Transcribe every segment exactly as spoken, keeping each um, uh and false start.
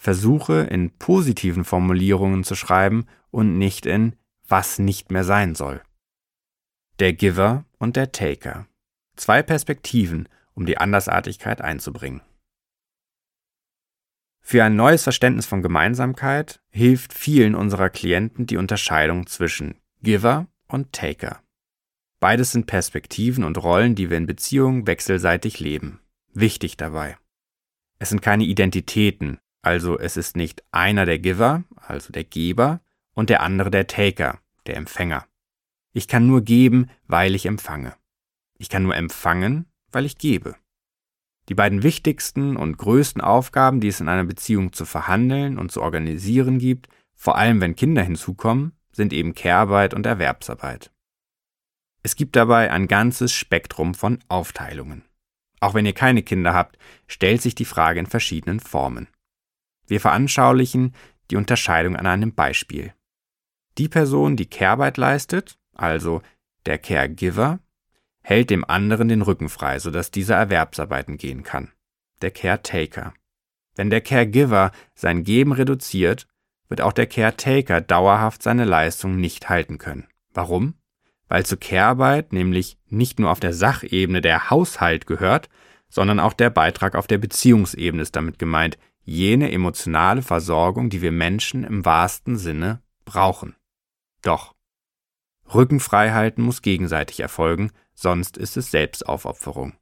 versuche in positiven Formulierungen zu schreiben und nicht in was nicht mehr sein soll. Der Giver und der Taker. Zwei Perspektiven, um die Andersartigkeit einzubringen. Für ein neues Verständnis von Gemeinsamkeit hilft vielen unserer Klienten die Unterscheidung zwischen Giver und Taker. Beides sind Perspektiven und Rollen, die wir in Beziehungen wechselseitig leben. Wichtig dabei: Es sind keine Identitäten, also es ist nicht einer der Giver, also der Geber, und der andere der Taker, der Empfänger. Ich kann nur geben, weil ich empfange. Ich kann nur empfangen, weil ich gebe. Die beiden wichtigsten und größten Aufgaben, die es in einer Beziehung zu verhandeln und zu organisieren gibt, vor allem wenn Kinder hinzukommen, sind eben Care-Arbeit und Erwerbsarbeit. Es gibt dabei ein ganzes Spektrum von Aufteilungen. Auch wenn ihr keine Kinder habt, stellt sich die Frage in verschiedenen Formen. Wir veranschaulichen die Unterscheidung an einem Beispiel. Die Person, die Care-Arbeit leistet, also der Caregiver, hält dem anderen den Rücken frei, sodass dieser Erwerbsarbeiten gehen kann. Der Caretaker. Wenn der Caregiver sein Geben reduziert, wird auch der Caretaker dauerhaft seine Leistung nicht halten können. Warum? Weil zur Care-Arbeit nämlich nicht nur auf der Sachebene der Haushalt gehört, sondern auch der Beitrag auf der Beziehungsebene ist damit gemeint, jene emotionale Versorgung, die wir Menschen im wahrsten Sinne brauchen. Doch Rücken frei halten muss gegenseitig erfolgen, sonst ist es Selbstaufopferung.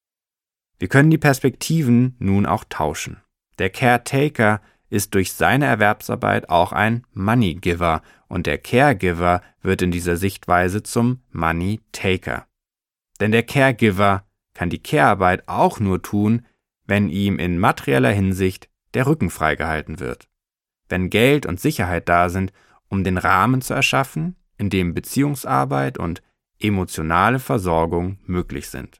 Wir können die Perspektiven nun auch tauschen. Der Caretaker ist durch seine Erwerbsarbeit auch ein Money Giver und der Caregiver wird in dieser Sichtweise zum Money Taker. Denn der Caregiver kann die Care-Arbeit auch nur tun, wenn ihm in materieller Hinsicht der Rücken freigehalten wird. Wenn Geld und Sicherheit da sind, um den Rahmen zu erschaffen, in dem Beziehungsarbeit und emotionale Versorgung möglich sind.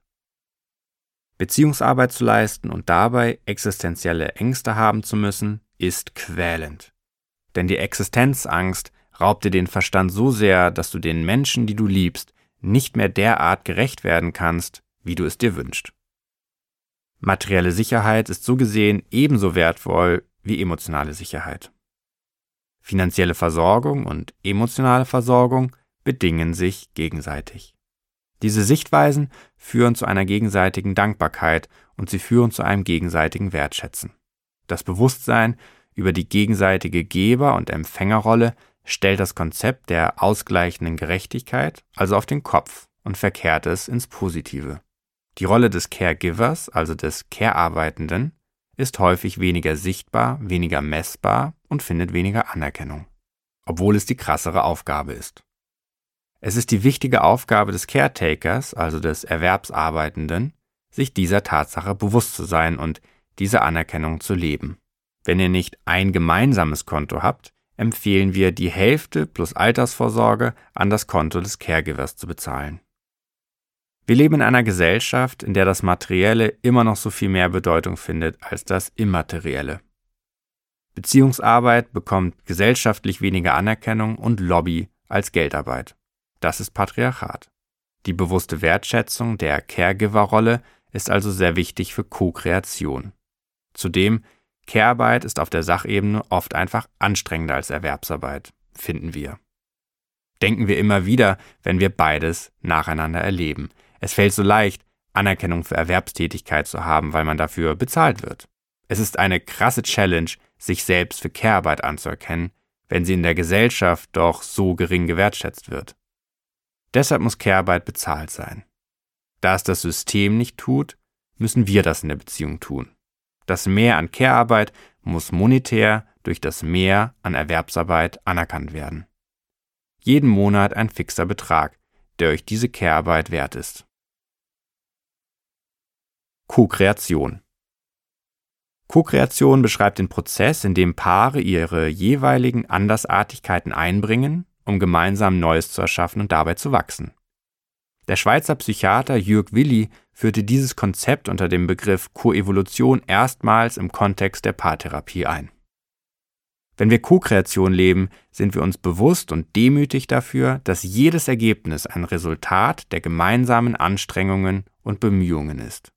Beziehungsarbeit zu leisten und dabei existenzielle Ängste haben zu müssen, ist quälend. Denn die Existenzangst raubt dir den Verstand so sehr, dass du den Menschen, die du liebst, nicht mehr derart gerecht werden kannst, wie du es dir wünschst. Materielle Sicherheit ist so gesehen ebenso wertvoll wie emotionale Sicherheit. Finanzielle Versorgung und emotionale Versorgung bedingen sich gegenseitig. Diese Sichtweisen führen zu einer gegenseitigen Dankbarkeit und sie führen zu einem gegenseitigen Wertschätzen. Das Bewusstsein über die gegenseitige Geber- und Empfängerrolle stellt das Konzept der ausgleichenden Gerechtigkeit also auf den Kopf und verkehrt es ins Positive. Die Rolle des Caregivers, also des Care-Arbeitenden, ist häufig weniger sichtbar, weniger messbar und findet weniger Anerkennung, obwohl es die krassere Aufgabe ist. Es ist die wichtige Aufgabe des Caretakers, also des Erwerbsarbeitenden, sich dieser Tatsache bewusst zu sein und diese Anerkennung zu leben. Wenn ihr nicht ein gemeinsames Konto habt, empfehlen wir, die Hälfte plus Altersvorsorge an das Konto des Caregivers zu bezahlen. Wir leben in einer Gesellschaft, in der das Materielle immer noch so viel mehr Bedeutung findet als das Immaterielle. Beziehungsarbeit bekommt gesellschaftlich weniger Anerkennung und Lobby als Geldarbeit. Das ist Patriarchat. Die bewusste Wertschätzung der Caregiver-Rolle ist also sehr wichtig für Co-Kreation. Zudem, Care-Arbeit ist auf der Sachebene oft einfach anstrengender als Erwerbsarbeit, finden wir. Denken wir immer wieder, wenn wir beides nacheinander erleben. Es fällt so leicht, Anerkennung für Erwerbstätigkeit zu haben, weil man dafür bezahlt wird. Es ist eine krasse Challenge, sich selbst für Care-Arbeit anzuerkennen, wenn sie in der Gesellschaft doch so gering gewertschätzt wird. Deshalb muss Care-Arbeit bezahlt sein. Da es das System nicht tut, müssen wir das in der Beziehung tun. Das Mehr an Care-Arbeit muss monetär durch das Mehr an Erwerbsarbeit anerkannt werden. Jeden Monat ein fixer Betrag, der euch diese Care-Arbeit wert ist. Co-Kreation. Co-Kreation beschreibt den Prozess, in dem Paare ihre jeweiligen Andersartigkeiten einbringen, um gemeinsam Neues zu erschaffen und dabei zu wachsen. Der Schweizer Psychiater Jürg Willi führte dieses Konzept unter dem Begriff Koevolution erstmals im Kontext der Paartherapie ein. Wenn wir Co-Kreation leben, sind wir uns bewusst und demütig dafür, dass jedes Ergebnis ein Resultat der gemeinsamen Anstrengungen und Bemühungen ist.